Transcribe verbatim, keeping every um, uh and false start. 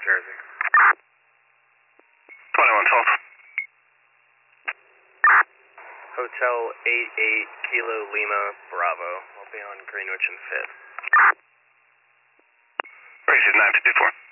Jersey. twenty-one twelve. Hotel eight eight Kilo Lima Bravo. I'll be on Greenwich and Fifth. Races nine fifty-four.